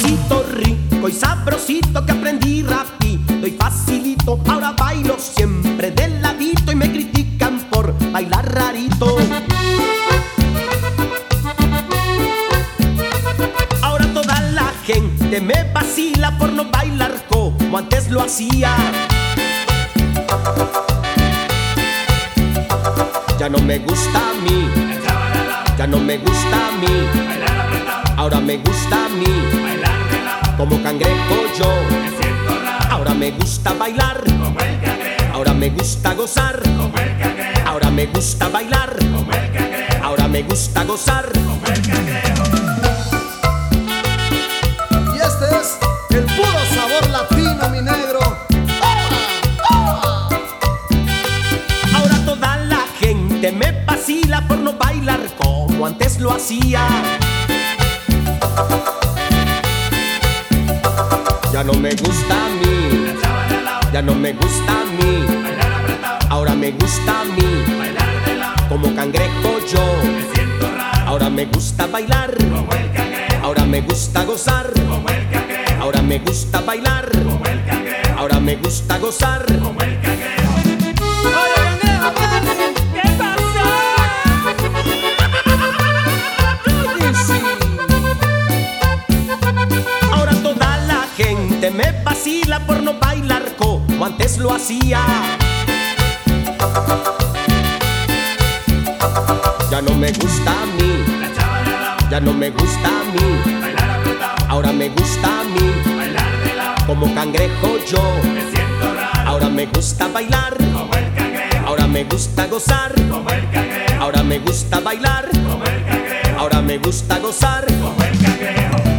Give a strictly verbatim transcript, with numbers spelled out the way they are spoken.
pasito rico y sabrosito que aprendí rapidito y facilito. Ahora bailo siempre de ladito y me critican por bailar rarito. Ahora toda la gente me vacila por no bailar como antes lo hacía. Ya no me gusta a mí, ya no me gusta a mí. Ahora me gusta a mí, como cangrejo yo. Ahora me gusta bailar, ahora me gusta gozar. Ahora me gusta bailar, ahora me gusta gozar. Y este es el puro sabor latino, mi negro. Ahora toda la gente me vacila por no bailar como antes lo hacía. Ya no me gusta a mí, ya no me gusta a mí. Ahora me gusta a mí, como cangrejo yo. Ahora me gusta bailar, ahora me gusta gozar. Ahora me gusta bailar, ahora me gusta gozar. Ahora toda la gente me vacila por no bailar como antes lo hacía. Ya no me gusta a mí, ya no me gusta a mí. Ahora me gusta a mí, como cangrejo yo. Ahora me gusta bailar, ahora me gusta gozar. Ahora me gusta bailar, ahora me gusta gozar.